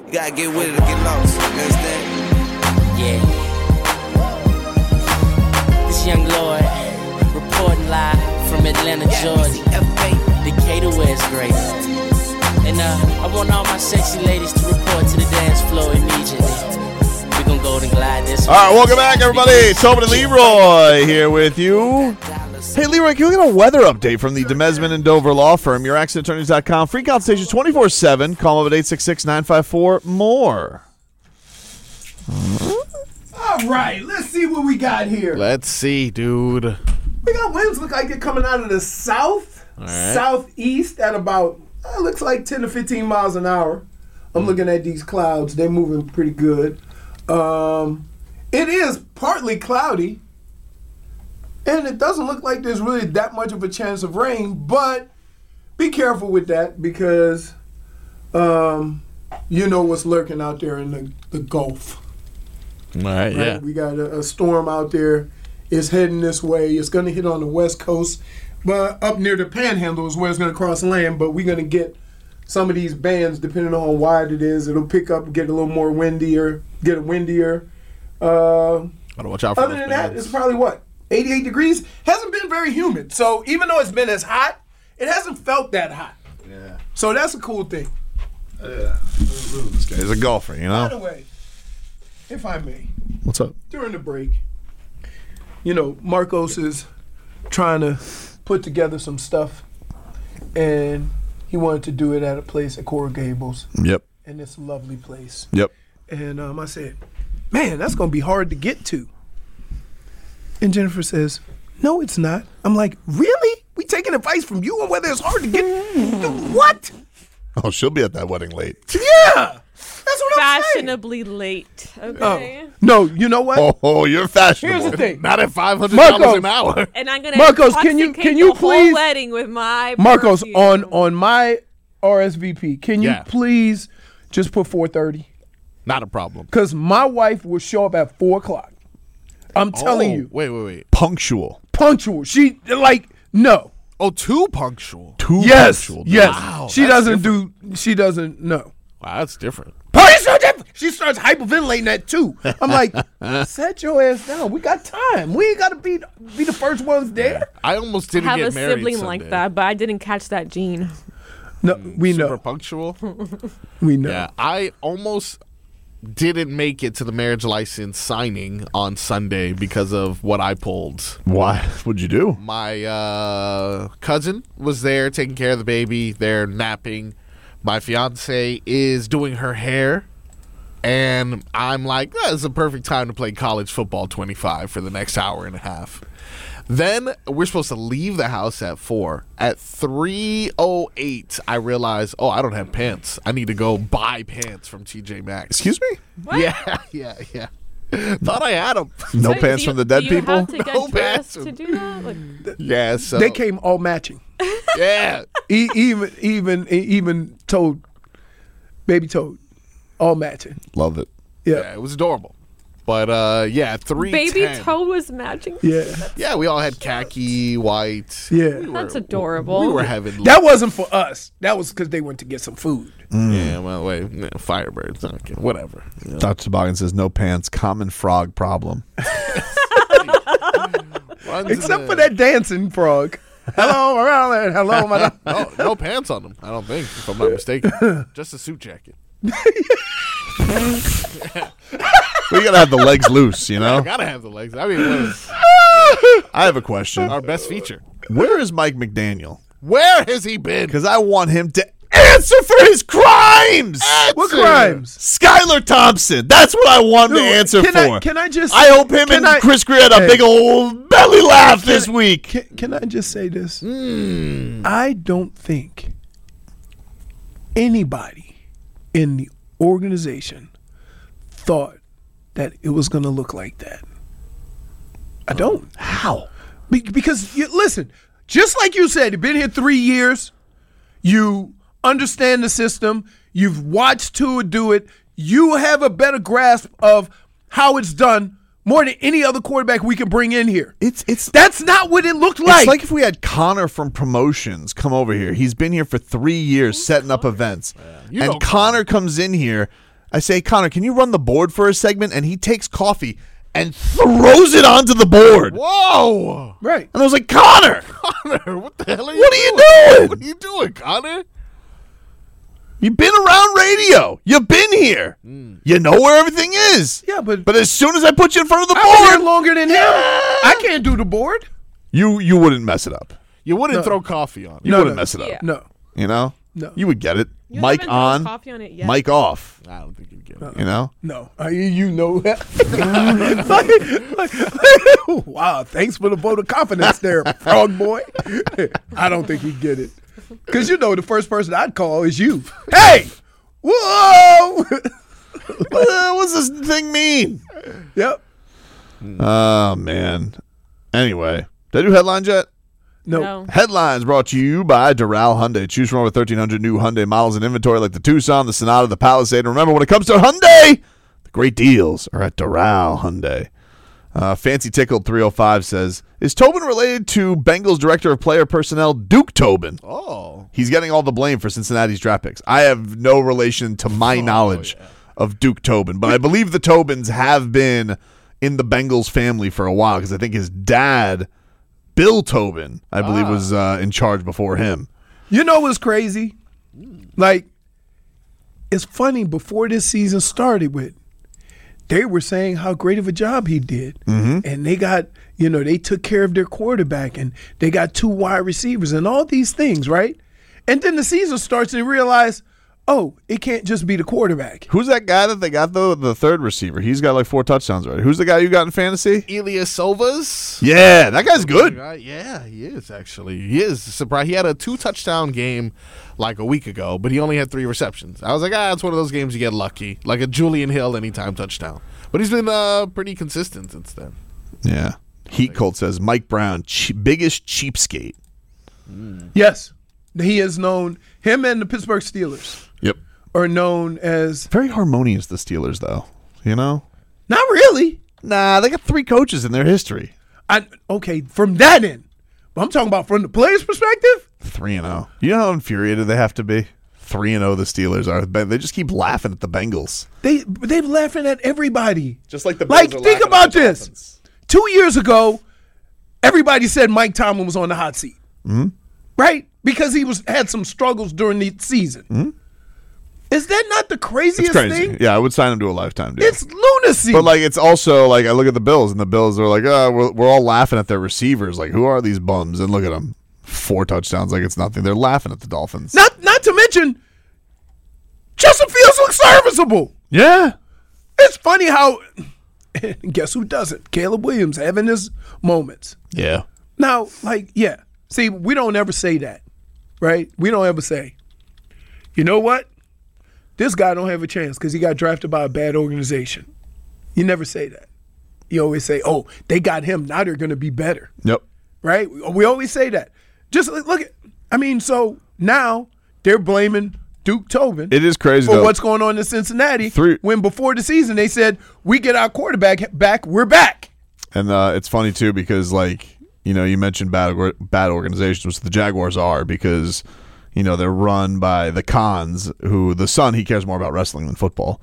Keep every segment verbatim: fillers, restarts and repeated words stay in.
You gotta get with it or get lost. You understand? Yeah. This young Lord reporting live from Atlanta, Georgia. Decatur, where it's Grace. And uh, I want all my sexy ladies to report to the dance floor immediately. We're gonna go and glide this. All right, welcome back, everybody. Tobin and Leroy here with you. Hey, Leroy, can we get a weather update from the Demesman and Dover Law Firm? Your accident attorneys dot com. Free consultation twenty-four seven. Call them at eight six six, nine five four, M O R E. All right, let's see what we got here. Let's see, dude. We got winds look like they're coming out of the south, right. southeast at about, uh, looks like ten to fifteen miles an hour. I'm mm. looking at these clouds. They're moving pretty good. Um, it is partly cloudy. And it doesn't look like there's really that much of a chance of rain, but be careful with that because um, you know what's lurking out there in the, the Gulf. All right, right? yeah. We got a, a storm out there. It's heading this way. It's going to hit on the west coast, but up near the Panhandle is where it's going to cross land, but we're going to get some of these bands, depending on how wide it is, it'll pick up, get a little more windier, get a windier. Uh, Gotta watch out for other those than bands. that, it's probably what? eighty-eight degrees. Hasn't been very humid. So even though it's been as hot, it hasn't felt that hot. Yeah. So that's a cool thing. Yeah. This guy's a golfer, you know? By the way, if I may. What's up? During the break, you know, Marcos is trying to put together some stuff, and he wanted to do it at a place at Coral Gables. Yep. And it's a lovely place. Yep. And um, I said, man, that's going to be hard to get to. And Jennifer says, no, it's not. I'm like, really? We taking advice from you on whether it's hard to get? What? Oh, she'll be at that wedding late. Yeah. That's what I'm saying. Fashionably late. Okay. Oh. No, you know what? Oh, oh, you're fashionable. Here's the thing. Not at five hundred dollars Marcos. an hour. And I'm gonna Marcos, can you can you the whole please wedding with my Marcos perfume. on on my R S V P? Can you Yeah. please just put four thirty? Not a problem. Because my wife will show up at four o'clock. I'm telling Oh, you, Wait, wait, wait. Punctual. punctual. She like no. Oh, too punctual. Too Yes, punctual. yes. Wow, she that's doesn't do. She doesn't know. Wow, that's different. Party's so different. She starts hyperventilating that too. I'm like, set your ass down. We got time. We ain't got to be be the first ones there. I almost I didn't have get a married sibling Sunday. like that, but I didn't catch that gene. No, we Super know. punctual. We know. Yeah, I almost didn't make it to the marriage license signing on Sunday because of what I pulled. Why? What'd you do? My uh, cousin was there taking care of the baby. They're napping. My fiance is doing her hair. And I'm like, that is a perfect time to play college football twenty-five for the next hour and a half. Then we're supposed to leave the house at four. At three oh eight, I realize, oh, I don't have pants. I need to go buy pants from T J Maxx. Excuse me? What? Yeah, yeah, yeah. Thought I had them. No So pants do you- from the dead do you people? Have to get No dressed pants. to do that? Like, Yeah, so. They came all matching. Yeah. E- even even even told baby told all matching. Love it. Yeah. Yeah, it was adorable. But, uh, yeah, three baby toe was matching. Yeah. Yeah, we all had khaki, white. Yeah. We were- That's adorable. We were having. That wasn't for us. That was because they went to get some food. Yeah, well, wait. yeah, Firebirds. Okay, whatever. You know. Doctor Toboggan says no pants, common frog problem. Runs Except in for the- that dancing frog. Hello, around there. Hello, madam. No, no pants on them, I don't think, if I'm not mistaken. Just a suit jacket. We gotta have the legs loose, you I know? gotta have the legs. I mean, what is I have a question. our best feature. Where is Mike McDaniel? Where has he been? Because I want him to answer for his crimes. What crimes? Skylar Thompson. That's what I want him to Dude, answer can for. I, can I just? I hope him can and I- Chris Greer had a Hey. big old belly laugh this Can- week. Can, can I just say this? Mm. I don't think anybody in the organization thought that it was going to look like that. I don't. How? Be- because, you, listen, just like you said, you've been here three years. You understand the system. You've watched Tua do it. You have a better grasp of how it's done more than any other quarterback we can bring in here. It's it's That's not what it looked It's like. like if we had Connor from Promotions come over here. He's been here for three years setting up events. You and know Connor comes in here I say, Connor, can you run the board for a segment? And he takes coffee and throws it onto the board. Whoa! Right. And I was like, Connor, Connor, what the hell are you what are you doing? doing? What are you doing, Connor? You've been around radio. You've been here. Mm. You know where everything is. Yeah, but But as soon as I put you in front of the I've been here board, longer than him. I can't do the board. you you wouldn't mess it up. You wouldn't No. throw coffee on it. You No, wouldn't no. mess it up. Yeah. No. You know? No. You would get it. You Mic haven't thrown on, coffee on it yet. mic off. I don't think you'd get it. You know? No. I, you know that. Wow. Thanks for the vote of confidence there, frog boy. I don't think he'd get it. Because you know the first person I'd call is you. Hey! Whoa! What what's this thing mean? Yep. Oh, man. Anyway, did I do headlines yet? No. No. Headlines brought to you by Doral Hyundai. Choose from over thirteen hundred new Hyundai models in inventory like the Tucson, the Sonata, the Palisade. And remember, when it comes to Hyundai, the great deals are at Doral Hyundai. Uh, Fancy Tickled three oh five says, is Tobin related to Bengals director of player personnel, Duke Tobin? Oh. He's getting all the blame for Cincinnati's draft picks. I have no relation to my knowledge yeah. of Duke Tobin, but I believe the Tobins have been in the Bengals family for a while because I think his dad, Bill Tobin, I believe, was uh, in charge before him. You know what's crazy? Like, it's funny, before this season started with, they were saying how great of a job he did. Mm-hmm. And they got, you know, they took care of their quarterback and they got two wide receivers and all these things, right? And then the season starts and they realize, oh, it can't just be the quarterback. Who's that guy that they got, though? The third receiver. He's got like four touchdowns already. Who's the guy you got in fantasy? Elias Silvas? Yeah, that guy's good. Right, yeah, he is actually. He is surprised. He had a two touchdown game like a week ago, but he only had three receptions. I was like, ah, it's one of those games you get lucky, like a Julian Hill anytime touchdown. But he's been uh, pretty consistent since then. Yeah. Heat Colt says, Mike Brown, che- biggest cheapskate. Yes. He is known, him and the Pittsburgh Steelers Yep. are known as, Very harmonious, the Steelers, though. You know? not really. Nah, they got three coaches in their history. I, okay, from that end. But I'm talking about from the player's perspective. Three and oh. You know how infuriated they have to be? Three and oh the Steelers are. They just keep laughing at the Bengals. They they're laughing at everybody. Just like the Like, think about this. Two years ago, everybody said Mike Tomlin was on the hot seat, mm-hmm. right? Because he was had some struggles during the season. Mm-hmm. Is that not the It's craziest crazy. thing? Yeah, I would sign him to a lifetime deal. It's lunacy. But like, it's also like I look at the Bills, and the Bills are like, oh, we're, we're all laughing at their receivers. Like, who are these bums? And look at them, four touchdowns, like it's nothing. They're laughing at the Dolphins. not not to mention, Justin Fields looks serviceable. Yeah, It's funny how. Guess who doesn't? Caleb Williams having his moments. yeah. Now, like, yeah. See, we don't ever say that, right? We don't ever say, you know what? This guy don't have a chance because he got drafted by a bad organization. You never say that. You always say, oh, they got him. Now they're going to be better, Yep. right? We always say that. Just look at, I mean, so now they're blaming Duke Tobin It is crazy for though. what's going on in Cincinnati Three- when before the season they said, we get our quarterback back, we're back. And uh, it's funny too because, like, you know, you mentioned bad or- bad organizations, which the Jaguars are, because you know they're run by the Khans, who the son he cares more about wrestling than football.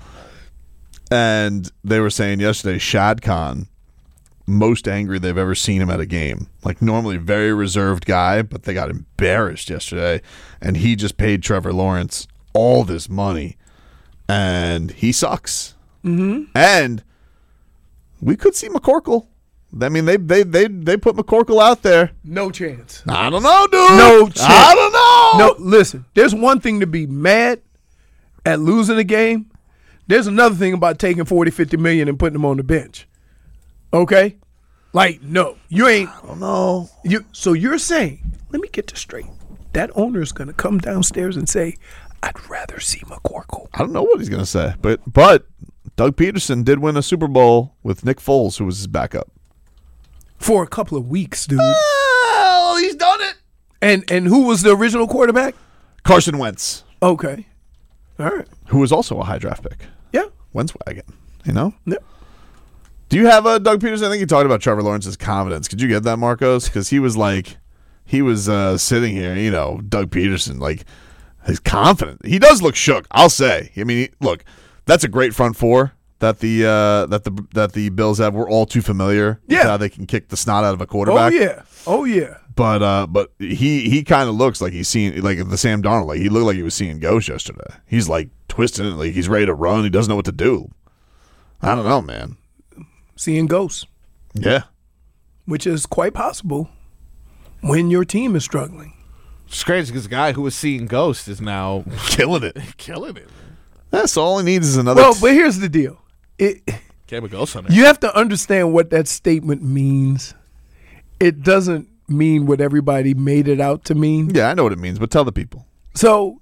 And they were saying yesterday, Shad Khan, most angry they've ever seen him at a game. Like, normally very reserved guy, but they got embarrassed yesterday, and he just paid Trevor Lawrence all this money, and he sucks. Mm-hmm. And we could see McCorkle. I mean, they they they they put McCorkle out there. No chance. I don't know, dude. No chance. I don't know. No, listen, there's one thing to be mad at losing a game. There's another thing about taking forty, fifty million and putting them on the bench. Okay? Like, no, you ain't. I don't know. You, so you're saying, let me get this straight. That owner is going to come downstairs and say, I'd rather see McCorkle. I don't know what he's gonna say, but but Doug Peterson did win a Super Bowl with Nick Foles, who was his backup. For a couple of weeks, dude. Well, he's done it. And and who was the original quarterback? Carson Wentz, Okay. All right. who was also a high draft pick. Yeah. Wentz wagon, you know. Yeah. Do you have a Doug Peterson? I think you talked about Trevor Lawrence's confidence. Could you get that, Marcos? Because he was like, he was uh, sitting here, you know, Doug Peterson, like, he's confident. He does look shook, I'll say. I mean, he, look, That's a great front four that the uh, that the that the Bills have. We're all too familiar with Yeah. how they can kick the snot out of a Oh quarterback. yeah. Oh yeah. But uh, but he he kind of looks like he's seeing like the Sam Darnold. Like he looked like he was seeing ghosts yesterday. He's like twisting it, like he's ready to run. He doesn't know what to do. I don't know, man. Seeing ghosts, Yeah, which is quite possible when your team is struggling. It's crazy because the guy who was seeing ghosts is now killing it. killing it. That's all he needs is another. Well, t- but here's the deal. It Became a ghost hunter. you have to understand what that statement means. It doesn't mean what everybody made it out to mean. yeah, I know what it means, but tell the people. So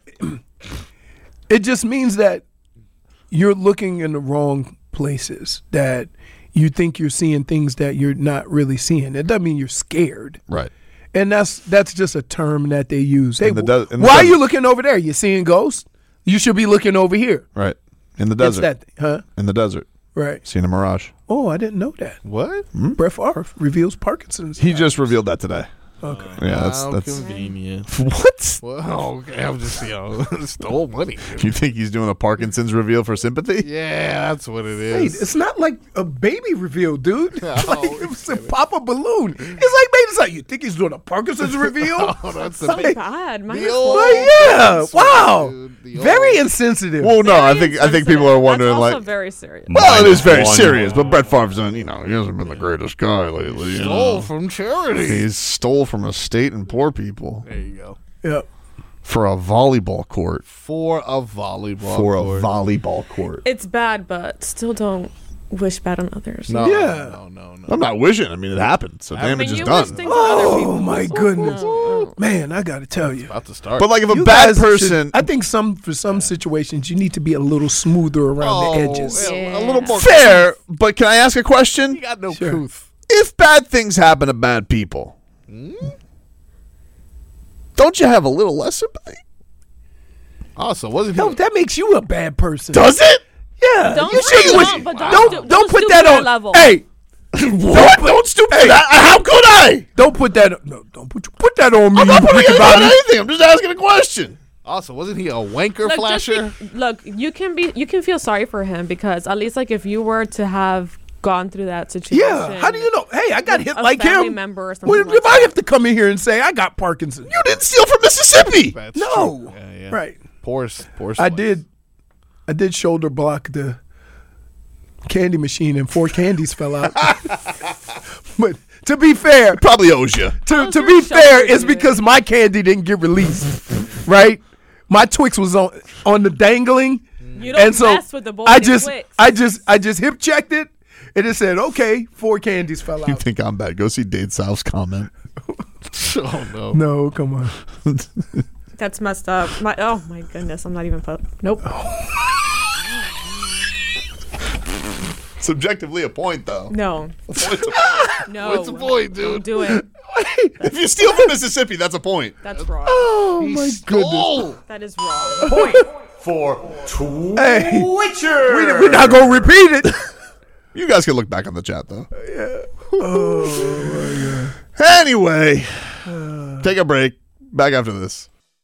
it just means that you're looking in the wrong places, that you think you're seeing things that you're not really seeing. It doesn't mean you're scared. Right. And that's that's just a term that they use. Hey, In the de- in the why are desert. you looking over there? You seeing ghosts? You should be looking over here. Right. In the It's desert. that, huh? In the desert. Right. Seeing a mirage. Oh, I didn't know that. What? Brett Favre reveals Parkinson's. He just revealed that today. Okay. Yeah, that's How that's convenient. what? Well, okay, I'm just, you know, stole money. You think he's doing a Parkinson's reveal for sympathy? Yeah, that's what it Hey, is. it's not like a baby reveal, dude. No, like, it was a pop a balloon. It's like, baby, it's like, you think he's doing a Parkinson's reveal? Oh, that's the So big. bad. Mine the is old- horrible. Like, yeah. That's Wow. what, dude, the Very old- insensitive. Well, no, I Very think I think people insensitive. are wondering That's also like. very serious. Well, it is very serious, but Brett Favre's done. You know, he hasn't been the greatest guy lately. You Stole know? from charity. He stole from a state and poor people There you go. yeah. for a volleyball court. For a volleyball. For a court. volleyball court. It's bad, but still don't wish bad on others. No, Yeah. no, no, no. I'm not wishing. I mean, it happened, so I damage mean, is you done. wish things on other people. Oh, my goodness. No. Man, I got to tell you. About to start. But like, if a You bad guys should- person, I think some for some situations you need to be a little smoother around Oh, the edges. yeah, a little more. fair. But can I ask a question? You got no Sure. couth. If bad things happen to bad people, don't you have a little less sympathy? Also, wasn't No, he? that makes you a bad person. Does it? Yeah. Don't you say see what- don't, but don't don't, stoop- don't don't put stoop that to that on. level. Hey, What? Don't stoop to Hey. that. How could I? don't put that. No, don't put put that on me. I'm not you putting wicked anything on body. anything. I'm just asking a question. Also, wasn't he a wanker Look, just flasher? be- look, you can be, you can feel sorry for him because at least like if you were to have gone through that situation. Yeah. How do you know? Hey, I got with hit a like family him. member or something What like if I that. have to come in here and say I got Parkinson's? You didn't steal from Mississippi. That's No. true. Yeah, yeah. Right. Poor, poor. I slice. did. I did shoulder block the candy machine and four candies fell out. But to be fair, Probably owes you. to, Those to were be fair, shoulders, it's man. because my candy didn't get released. Right? My Twix was on on the dangling. You don't And so mess with the boy I and just Twix. I just I just hip checked it and it said, okay, four candies fell You out. think I'm bad? Go see Dade South's comment. Oh no. No, come on. That's messed up. My, oh my goodness, I'm not even. Po- nope. Subjectively a point, though. No. It's a point. No. What's the point, Don't dude? do it. If you steal from Mississippi, that's a point. That's wrong. Oh He my stole. That is wrong. Point. For two. Hey, Witcher. we, we're not gonna repeat it. You guys can look back on the chat, though. Oh Anyway, take a break. Back after this.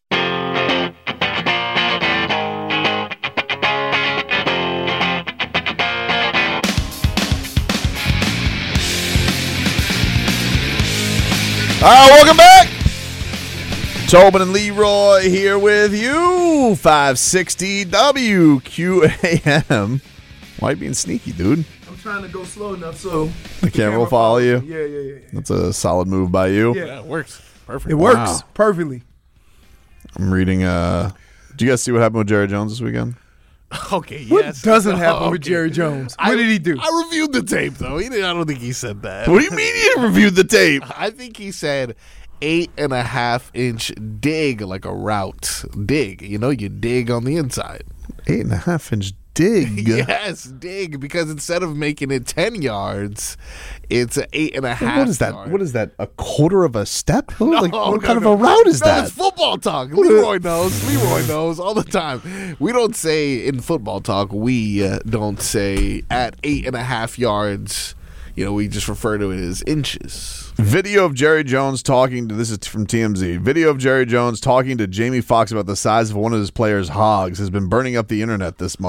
All right, welcome back. Tobin and Leroy here with you. five sixty W Q A M. Why are you being sneaky, dude? I'm trying to go slow enough so The camera will follow you. Yeah, yeah, yeah. That's a solid move by you. Yeah. Yeah, it works. Perfect. It works Wow. perfectly. I'm reading. Uh, did you guys see what happened with Jerry Jones this weekend? Okay. What yes. doesn't happen with Okay. Jerry Jones? I- What did he do? I reviewed the tape though. He didn't, I don't think he said that. What do you mean you reviewed the tape? I think he said eight and a half inch dig like a route. Dig. You know, you dig on the inside. Eight and a half inch dig. Yes, dig, because instead of making it ten yards, it's an eight and a half. What is that? yard. What is that? A quarter of a step? What, like, No, what no, kind no. of a route is No, that? it's football talk. Leroy knows. Leroy knows all the time. We don't say in football talk. We uh, don't say at eight and a half yards. You know, we just refer to it as inches. Video of Jerry Jones talking to, this is from T M Z. Video of Jerry Jones talking to Jamie Foxx about the size of one of his players' hogs has been burning up the internet this month.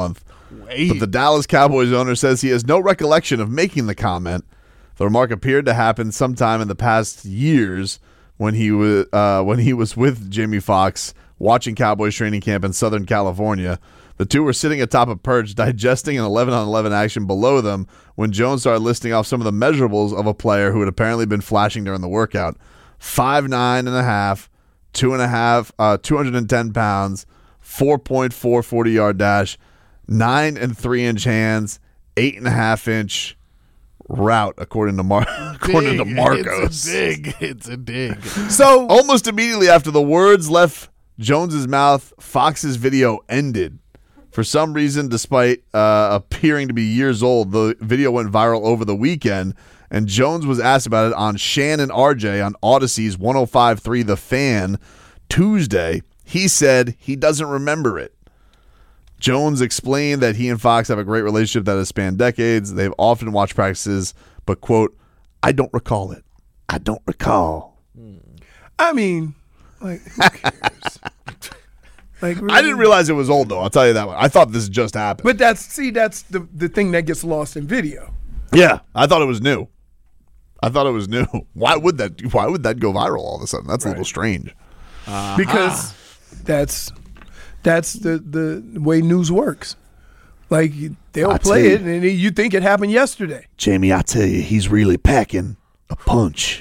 Wait. But the Dallas Cowboys owner says he has no recollection of making the comment. The remark appeared to happen sometime in the past years when he was uh, when he was with Jamie Foxx watching Cowboys training camp in Southern California. The two were sitting atop a perch digesting an eleven on eleven action below them when Jones started listing off some of the measurables of a player who had apparently been flashing during the workout. five nine and a half, two and a half, uh, two hundred ten pounds, four point four forty-yard dash, nine and three inch hands, eight and a half inch route, according to Mar- according to Marcos. It's a dig. It's a dig. So Almost immediately after the words left Jones's mouth, Fox's video ended. For some reason, despite uh, appearing to be years old, the video went viral over the weekend, and Jones was asked about it on Shan and R J on Odyssey's one oh five point three The Fan Tuesday. He said he doesn't remember it. Jones explained that he and Fox have a great relationship that has spanned decades. They've often watched practices, but, quote, I don't recall it. I don't recall. I mean, like, who cares? Like, really? I didn't realize it was old, though. I'll tell you that one. I thought this just happened. But that's see, that's the the thing that gets lost in video. Yeah, I thought it was new. I thought it was new. Why would that? Why would that go viral all of a sudden? That's a little strange. Because that's that's the the way news works. Like they'll I play tell it, and you think it happened yesterday. Jamie, I tell you, he's really packing a punch.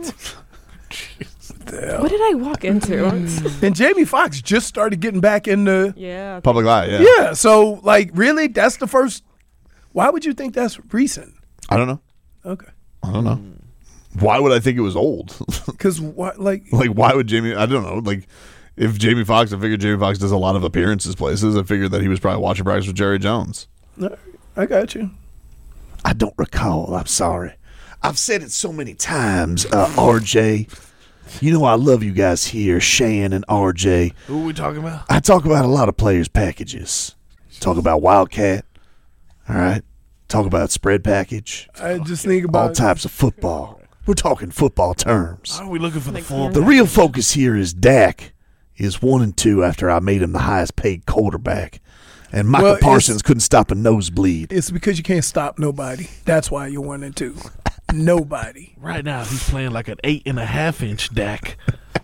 What did I walk into? And Jamie Foxx just started getting back in the yeah. Public eye, yeah. yeah. So like, really, that's the first. Why would you think that's recent? I don't know. Okay, I don't know. Why would I think it was old? because what like Like, why would Jamie? I don't know. Like, if Jamie Foxx, I figured Jamie Foxx does a lot of appearances places. I figured that he was probably watching practice with Jerry Jones. I got you. I don't recall. I'm sorry. I've said it so many times, uh, R J. You know I love you guys here, Shan and R J. Who are we talking about? I talk about a lot of players' packages. Talk about Wildcat. All right. Talk about spread package. I just think All about types of football. We're talking football terms. Why are we looking for the full? The real focus here is Dak is one and two after I made him the highest paid quarterback. And Michael Well, it's- Parsons couldn't stop a nosebleed. it's because you can't stop nobody. That's why you're one and two. Nobody. Right now, he's playing like an eight and a half inch Dak.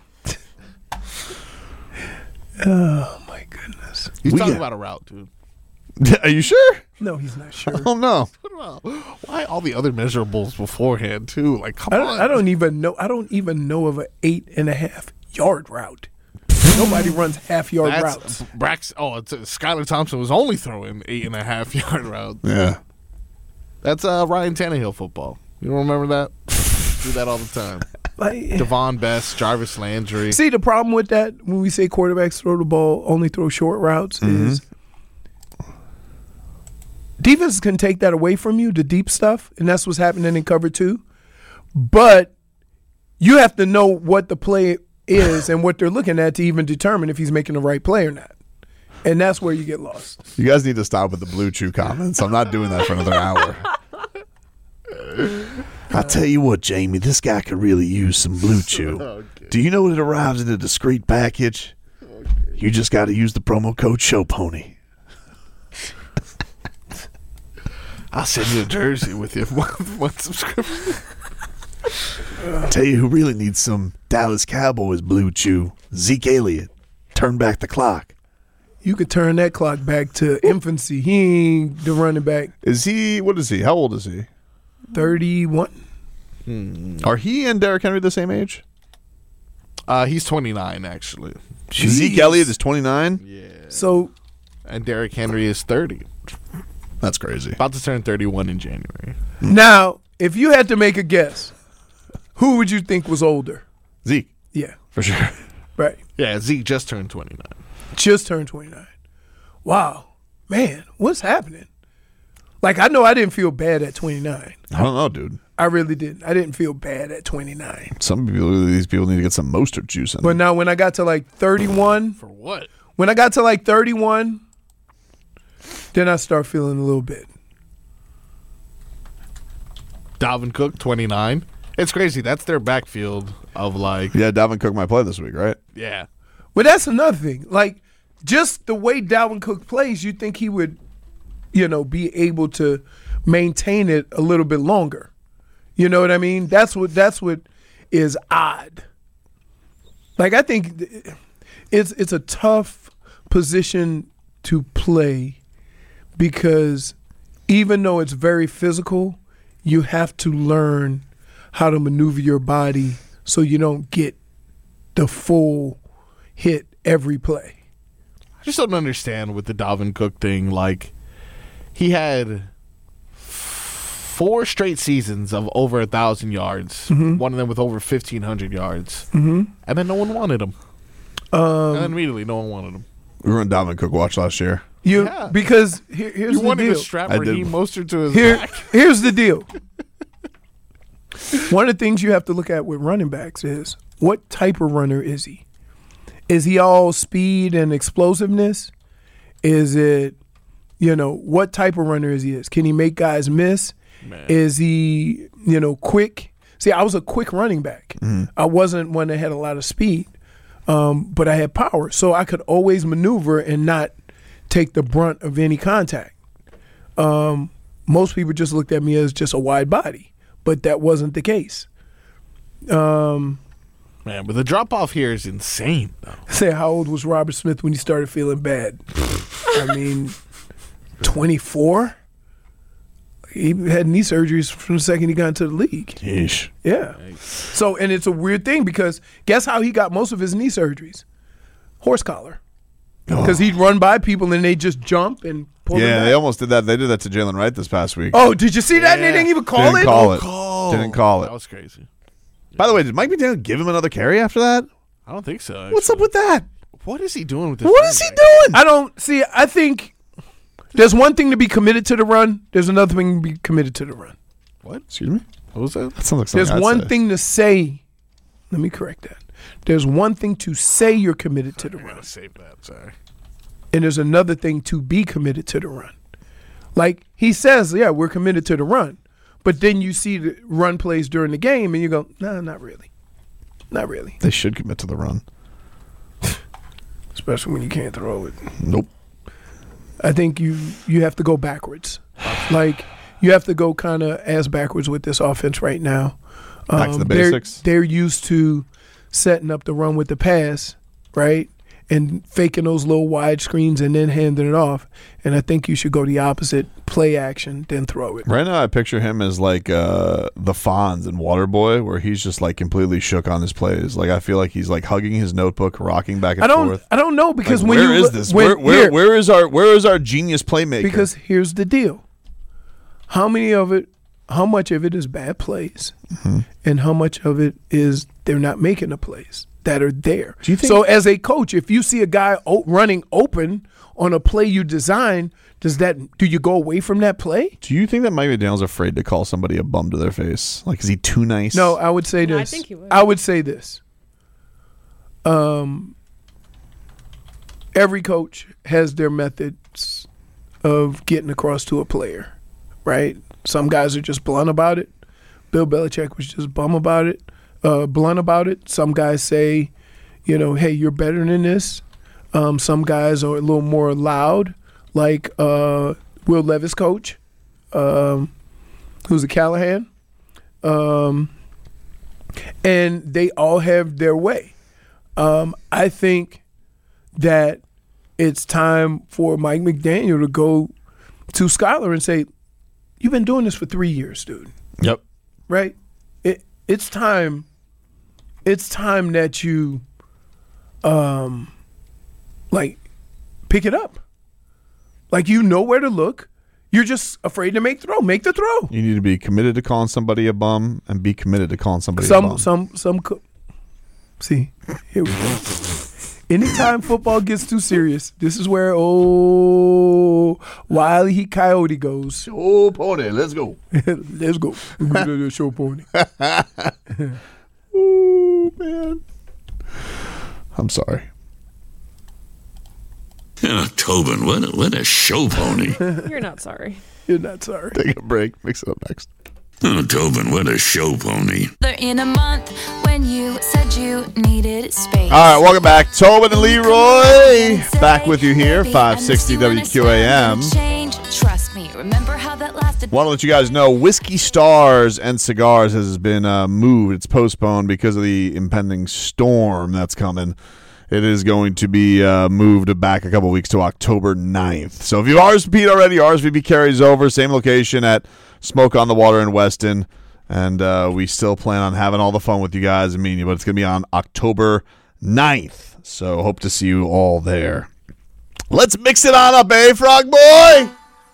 Oh my goodness. He's We talking got- about a route, dude. Are you sure? No, he's not sure. Oh, no. Why all the other measurables beforehand too? Like, come I on. don't, I don't even know. I don't even know of an eight and a half yard route. Nobody runs half yard That's routes. Brax. Oh, it's, uh, Skylar Thompson was only throwing eight and a half yard routes. Yeah. That's uh, Ryan Tannehill football. You don't remember that? Do that all the time. Like, Devon Best, Jarvis Landry. see, the problem with that when we say quarterbacks throw the ball, only throw short routes, Mm-hmm. is defenses can take that away from you, the deep stuff, and that's what's happening in cover two. But you have to know what the play is and what they're looking at to even determine if he's making the right play or not. And that's where you get lost. You guys need to stop with the Blue Chew comments. I'm not doing that for another hour. I tell you what, Jamie, this guy could really use some Blue Chew. Okay. Do you know when it arrives in a discreet package? You just got to use the promo code SHOWPONY. I'll send you a jersey with your one, one subscription. I tell you who really needs some Dallas Cowboys Blue Chew. Zeke Elliott. Turn back the clock. You could turn that clock back to infancy. He ain't the running back. Is he, what is he? How old is he? thirty-one. Are he and Derrick Henry the same age? Uh, he's twenty-nine, actually. Zeke Elliott is twenty-nine? Yeah. So And Derrick Henry is thirty. That's crazy. About to turn thirty-one in January. now, if you had to make a guess, who would you think was older? Zeke, Yeah, for sure. right. Yeah, Zeke just turned twenty-nine. Just turned twenty-nine. Wow. Man, what's happening? Like, I know I didn't feel bad at twenty-nine. I don't know, dude. I really didn't. I didn't feel bad at twenty-nine. Some people, these people need to get some Mostert juice in But them. now when I got to like thirty-one, For what? when I got to like thirty-one, then I start feeling a little bit. Dalvin Cook, twenty-nine. It's crazy. That's their backfield of like, Yeah, Dalvin Cook might play this week, right? yeah. But that's another thing. Like, just the way Dalvin Cook plays, you'd think he would you know, be able to maintain it a little bit longer. You know what I mean? That's what that's what is odd. Like, I think it's it's a tough position to play because even though it's very physical, you have to learn how to maneuver your body so you don't get the full hit every play. I just don't understand with the Dalvin Cook thing. Like, he had four straight seasons of over a thousand yards. Mm-hmm. One of them with over fifteen hundred yards, mm-hmm. and then no one wanted him. Um, and then immediately, no one wanted him. We were on Dalvin Cook watch last year. You yeah. because here, here's you the wanted deal. to strap Raheem Mostert to his Here, back. Here's the deal. One of the things you have to look at with running backs is what type of runner is he? Is he all speed and explosiveness? Is it, you know, what type of runner is he? Is can he make guys miss? Man. Is he, you know, quick? See, I was a quick running back. Mm-hmm. I wasn't one that had a lot of speed, um, but I had power, so I could always maneuver and not take the brunt of any contact. Um, most people just looked at me as just a wide body, but that wasn't the case. Um, Man, but the drop off here is insane, though. Say, how old was Robert Smith when he started feeling bad? I mean, twenty-four? He had knee surgeries from the second he got into the league. Yeesh. Yeah. So, and it's a weird thing because guess how he got most of his knee surgeries? Horse collar. Because oh. he'd run by people and they just jump and pull Yeah, them back. they almost did that. They did that to Jalen Wright this past week. Oh, did you see that? Yeah. And they didn't even call Didn't it? Call oh, it. Call. Didn't call it. That was crazy. By the way, did Mike McDaniel give him another carry after that? I don't think so. Actually. What's up with that? What is he doing with this? What is he back? doing? I don't see. I think there's one thing to be committed to the run. There's another thing to be committed to the run. What? Excuse me? What was that? That sounds like something There's I'd one say. thing to say. Let me correct that. There's one thing to say you're committed to the I run. gotta save that. Sorry. And there's another thing to be committed to the run. Like he says, yeah, we're committed to the run. But then you see the run plays during the game and you go, no, nah, not really. Not really. They should commit to the run. Especially when you can't throw it. Nope. I think you you have to go backwards. Like you have to go kind of ass backwards with this offense right now. Back to the Um, they're- basics. They're used to setting up the run with the pass, right? And faking those little wide screens and then handing it off. And I think you should go the opposite, play action, then throw it. Right now, I picture him as like uh, the Fonz in Waterboy, where he's just like completely shook on his plays. Like I feel like he's like hugging his notebook, rocking back and I don't forth. I don't know because Like, when where you is this? when- where where, here, where is our where is our genius playmaker? because here's the deal. How many of it how much of it is bad plays mm-hmm. and how much of it is they're not making the plays that are there. Do you think- so as a coach, if you see a guy o- running open on a play you design, does that do you go away from that play? Do you think that Mike McDaniel's afraid to call somebody a bum to their face? Like, is he too nice? No, I would say this. I think he would. I would say this. Um, every coach has their methods of getting across to a player, right? Some guys are just blunt about it. Bill Belichick was just bum about it, uh, blunt about it. Some guys say, you know, hey, you're better than this. Um, some guys are a little more loud, like uh, Will Levis' coach, um, who's a Callahan. Um, and they all have their way. Um, I think that it's time for Mike McDaniel to go to Skylar and say, you've been doing this for three years, dude. Yep. Right? It it's time it's time that you um like pick it up. Like you know where to look. You're just afraid to make throw. Make the throw. You need to be committed to calling somebody a bum and be committed to calling somebody a Some bum. some some co- See, here we go. Anytime football gets too serious, this is where oh Wiley he Coyote goes. Oh, pony, let's go. Let's go. Show pony. Oh, man. I'm sorry. Oh, Tobin, what a, what a show pony. You're not sorry. You're not sorry. Take a break. Mix it up next. Oh, Tobin, what a show pony. In a month when you said you needed space. All right, welcome back. Tobin and Leroy back with you here, five sixty W Q A M. Change, trust Remember how that lasted? Want to let you guys know, Whiskey Stars and Cigars has been uh, moved. It's postponed because of the impending storm that's coming. It is going to be uh, moved back a couple weeks to October ninth. So if you've R S V P'd already, R S V P carries over. Same location at Smoke on the Water in Weston. And uh, we still plan on having all the fun with you guys and meeting you. But it's going to be on October ninth. So hope to see you all there. Let's mix it on up, eh, Frog Boy?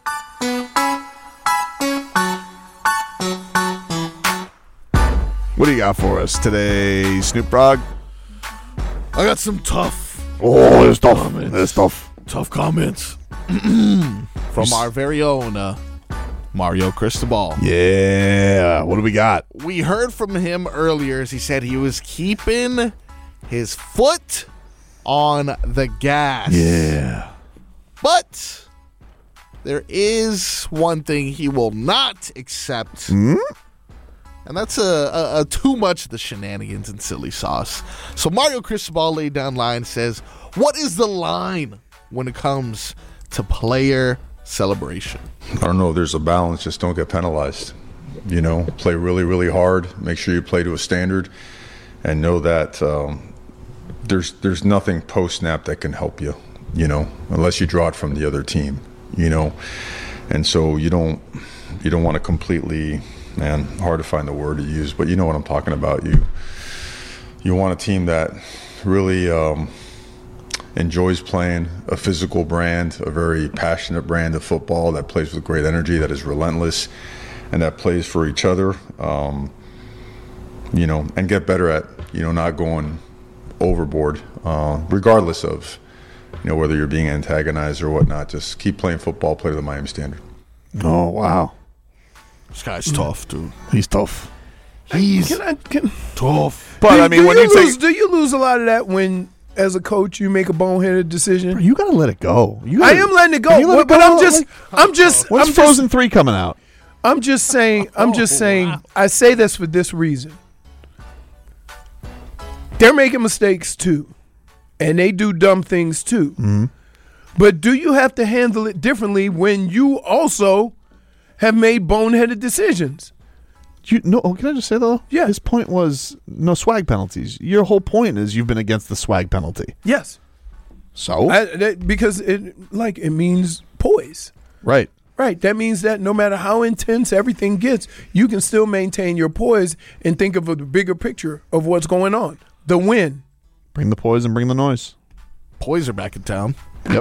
What do you got for us today, Snoop Dogg? I got some tough. Oh, there's tough. There's tough. Tough comments from our very own uh, Mario Cristobal. Yeah. What do we got? We heard from him earlier as he said he was keeping his foot on the gas. Yeah. But there is one thing he will not accept. Hmm? And that's a, a, a too much of the shenanigans and silly sauce. So Mario Cristobal laid down line, says, what is the line when it comes to player celebration? I don't know. There's a balance. Just don't get penalized. You know, play really, really hard. Make sure you play to a standard, and know that um, there's there's nothing post snap that can help you. You know, unless you draw it from the other team. You know, and so you don't you don't want to completely. Man, hard to find the word to use, but you know what I'm talking about. You you want a team that really um, enjoys playing, a physical brand, a very passionate brand of football that plays with great energy, that is relentless, and that plays for each other. Um, you know, and get better at you know not going overboard, uh, regardless of you know whether you're being antagonized or whatnot. Just keep playing football, play to the Miami standard. Oh wow. This guy's tough, dude. He's tough. He's Can I, can, tough. But do, I mean, do when you you lose, say do you lose a lot of that when, as a coach, you make a boneheaded decision? you gotta let it go. You I gotta, am letting it go, Can you let but, it go? but I'm just, Like, I'm just, when's I'm Frozen just, three coming out? I'm just saying, I'm just Oh, saying. wow. I say this for this reason. They're making mistakes too, and they do dumb things too. Mm-hmm. But do you have to handle it differently when you also have made boneheaded decisions? You no. Oh, can I just say though? Yeah. His point was no swag penalties. Your whole point is you've been against the swag penalty. Yes, So I, that, because it like it means poise. right. Right. That means that no matter how intense everything gets, you can still maintain your poise and think of a bigger picture of what's going on. The win. Bring the poise and bring the noise. Boys are back in town. Yep.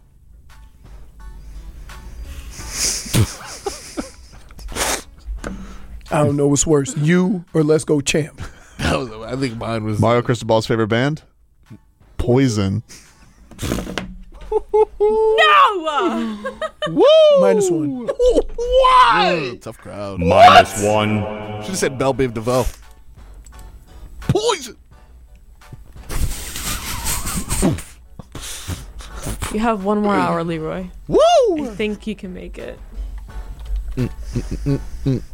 I don't know what's worse, you or Let's Go Champ. That was, I think mine was Mario Cristobal's favorite band? Poison. No! Woo! Minus one. Why? Tough crowd. Minus one. Should have said Belle Biv DeVoe. Poison. You have one more hour, Leroy. Woo! I think you can make it. What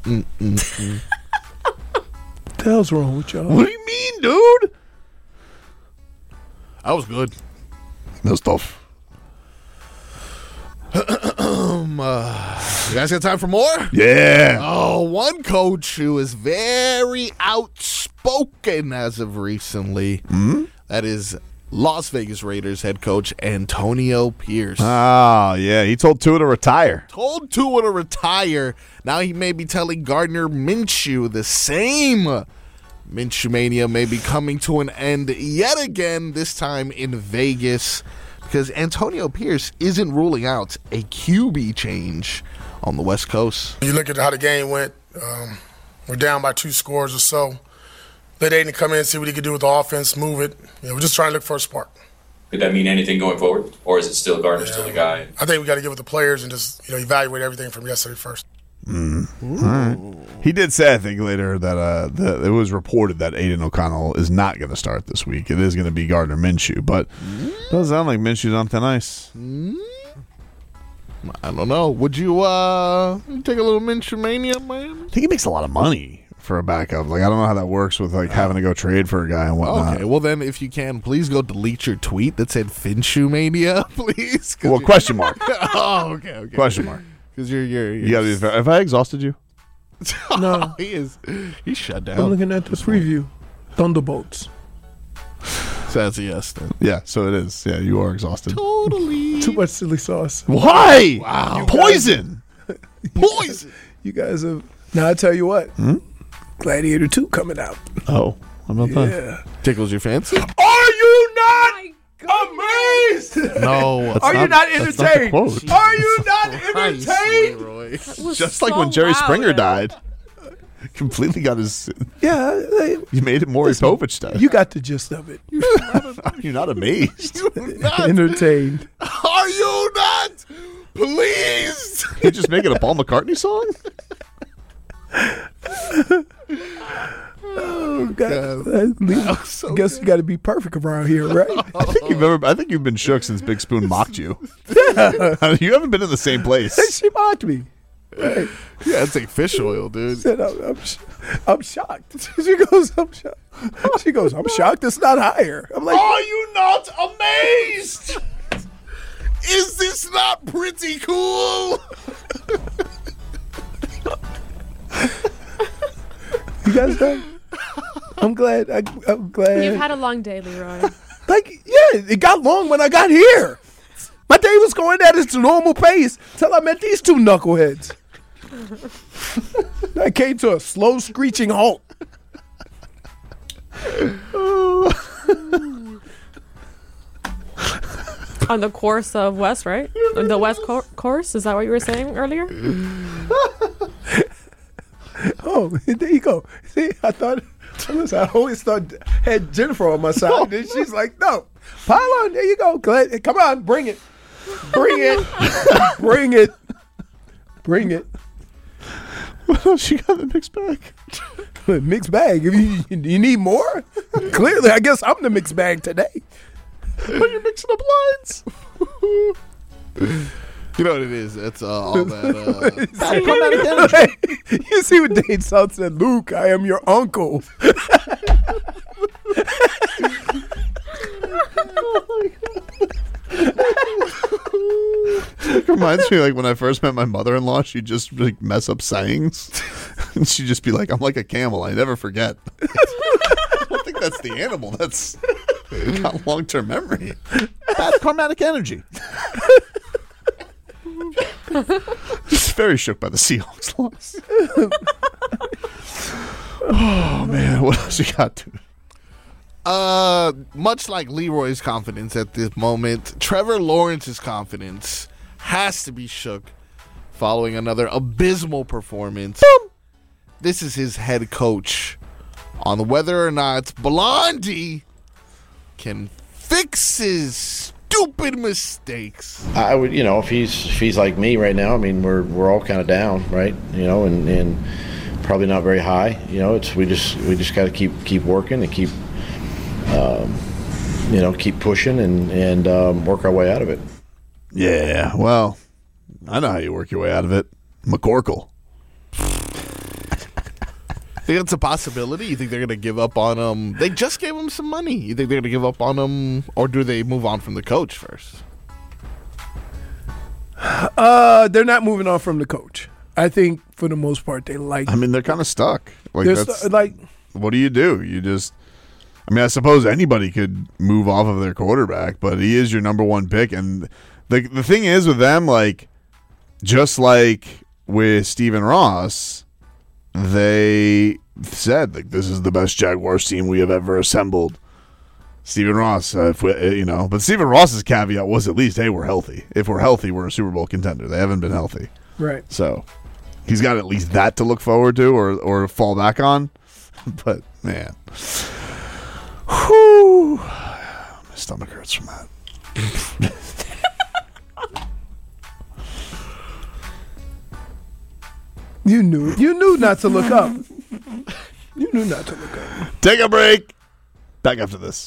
the hell's wrong with y'all? What do you mean, dude? That was good. No stuff. Um, uh, you guys got time for more? Yeah. Oh, one coach who is very outspoken as of recently. Hmm? That is Las Vegas Raiders head coach Antonio Pierce. Oh, yeah. He told Tua to retire. Told Tua to retire. Now he may be telling Gardner Minshew the same. Minshew Mania may be coming to an end yet again, this time in Vegas, because Antonio Pierce isn't ruling out a Q B change on the West Coast. You look at how the game went. Um, we're down by two scores or so. Let Aiden come in and see what he can do with the offense, move it. You know, we're just trying to look for a spark. Could that mean anything going forward, or is it still Gardner Yeah. still the guy? I think we got to give it the players and just you know evaluate everything from yesterday first. Mm. All right. He did say, I think, later that uh, the, it was reported that Aiden O'Connell is not going to start this week. It is going to be Gardner Minshew, but it doesn't sound like Minshew's on thin ice. I don't know. Would you uh, take a little Minshew Mania, man? I think he makes a lot of money for a backup. Like, I don't know how that works with like having to go trade for a guy and whatnot. Okay, well then, if you can, please go delete your tweet that said Finshew Mania, please. 'cause Well, you- question mark. oh, okay, okay. Question mark. Because you're, you're, you're You gotta be fair. Have I exhausted you? No. he is. He's shut down. I'm looking at the preview. Thunderbolts. So that's a yes then. Yeah, so it is. Yeah, you are exhausted. Totally. Too much chili sauce. Why? Wow. Poison. Poison. You guys have. Now I tell you what. Hmm? Gladiator two coming out. Oh, how about that? Yeah. Tickles your fancy? Are you not amazed? No. That's Are you not that's not the entertained? quote. Are you not Christ, entertained? Leroy. Just so like when Jerry loud. Springer died. Completely got his. Yeah. They, You made it Maury Povich style. you got the gist of it. You're not amazed. Entertained. Are you not pleased? You just making a Paul McCartney song? Oh, God. God. So Guess you got to be perfect around here, right? I think you've ever. I think you've been shook since Big Spoon mocked you. You haven't been in the same place. She mocked me. Right. Yeah, it's like fish oil, dude. Said, I'm, I'm, sh- I'm shocked. She goes, I'm shocked. She goes, I'm shocked it's not higher. I'm like, Are you not amazed? Is this not pretty cool? you guys done? I'm glad. I, I'm glad. You've had a long day, Leroy. Like, yeah, it got long when I got here. My day was going at its normal pace till I met these two knuckleheads. I came to a slow screeching halt. On the course of West, right? The West cor- course? Is that what you were saying earlier? Oh, there you go. See, I thought, listen, I always thought had Jennifer on my side. And she's like, no, pile on. There you go. Glad, come on, bring it. Bring it. Bring it. Bring it. What else you got in the mixed bag? Mixed bag. If you, you need more, clearly, I guess I'm the mixed bag today. When you're mixing up lines. You know what it is? It's uh, all that. Uh, You see what Dave South said? Luke, I am your uncle. It reminds me like when I first met my mother-in-law, she'd just like mess up sayings, and she'd just be like, "I'm like a camel. I never forget." I don't think that's the animal. That's got long-term memory. Bad karmatic energy. Just very shook by the Seahawks loss. Oh man, what else you got, dude? Uh, much like Leroy's confidence at this moment, Trevor Lawrence's confidence has to be shook following another abysmal performance. Boom. This is his head coach on whether or not Blondie can fix his stupid mistakes. I would, you know, if he's if he's like me right now, I mean, we're we're all kind of down, right? You know, and, and probably not very high. You know, it's we just we just got to keep keep working and keep. Um, you know, keep pushing and, and um, work our way out of it. Yeah, well, I know how you work your way out of it. McCorkle. Think that's a possibility? You think they're going to give up on him? They just gave him some money. You think they're going to give up on him, or do they move on from the coach first? Uh, they're not moving on from the coach. I think for the most part they like. I mean, they're kind of stuck. Like They're that's stu- like. What do you do? You just. I mean, I suppose anybody could move off of their quarterback, but he is your number one pick. And the the thing is with them, like, just like with Stephen Ross, they said, like, this is the best Jaguars team we have ever assembled. Stephen Ross, uh, if we, uh, you know, but Stephen Ross's caveat was at least, hey, we're healthy. If we're healthy, we're a Super Bowl contender. They haven't been healthy. Right. So he's got at least that to look forward to or, or fall back on. But, man. Whew. My stomach hurts from that. You knew. You knew not to look up. You knew not to look up. Take a break. Back after this.